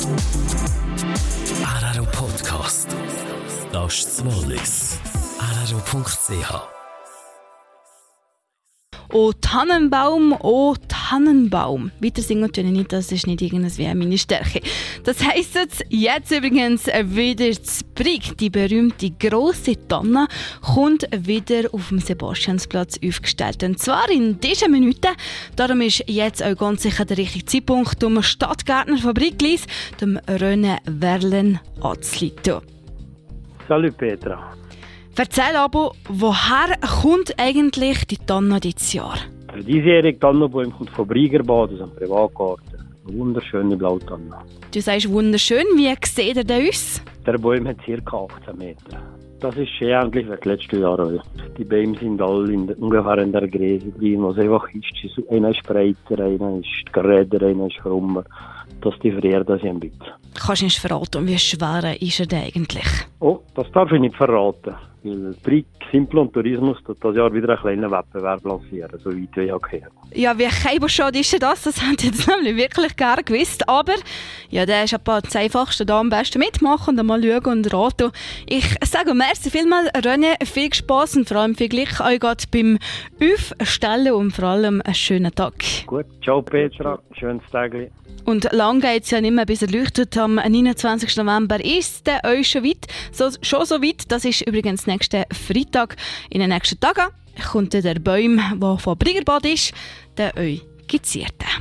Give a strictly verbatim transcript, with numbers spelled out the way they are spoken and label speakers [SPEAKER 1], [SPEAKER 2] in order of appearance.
[SPEAKER 1] Araro Podcast. Das ist das Wallis. araro punkt c h.
[SPEAKER 2] «O Tannenbaum, o Tannenbaum». Weiter singen tun nicht, das ist nicht irgendwie meine Stärke. Das heisst jetzt, jetzt übrigens wieder zu Brig. Die berühmte grosse Tanne kommt wieder auf dem Sebastiansplatz aufgestellt. Und zwar in diesen Minuten. Darum ist jetzt auch ganz sicher der richtige Zeitpunkt, um Stadtgärtner von Briglis, dem René Verlen, anzuleiten.
[SPEAKER 3] Salut Petra.
[SPEAKER 2] Erzähl aber, woher kommt eigentlich die Tanne dieses Jahr?
[SPEAKER 3] Der diesjährige Tannenbaum kommt von Briegerbad aus einem Privatgarten. Eine wunderschöne Blautanne.
[SPEAKER 2] Du sagst wunderschön, wie sieht er denn aus?
[SPEAKER 3] Der Baum hat ca. achtzehn Meter. Das ist schön ähnlich wie die letzten Jahre. Die Bäume sind alle in der, ungefähr in der Größe drin, was einfach ist. Einer ist breiter, einer ist geräder, einer ist krummer. Dass die frieren das ein bisschen.
[SPEAKER 2] Kannst du uns verraten, wie schwer ist er denn eigentlich?
[SPEAKER 3] Oh, das darf ich nicht verraten. Weil Brig, Simplon Tourismus tut das Jahr wieder einen kleinen Wettbewerb lancieren, so weit wie ich auch gehört.
[SPEAKER 2] Ja, wie Keiberschad ist das? Das haben die jetzt nämlich wirklich gerne gewusst. Aber ja, der ist aber das Einfachste, da am besten mitmachen und mal schauen und raten. Ich sage merci vielmals, René, viel Spass und vor allem viel Glück euch geht beim Aufstellen und vor allem einen schönen Tag.
[SPEAKER 3] Gut, ciao Petra, schönes Tagli.
[SPEAKER 2] Und lang geht es ja nicht mehr, bis er leuchtet. Am neunundzwanzigsten November ist der euch schon weit. So, schon so weit, das ist übrigens nächsten Freitag. In den nächsten Tagen kommt der Baum, der von Briegerbad ist, der euch skizziert.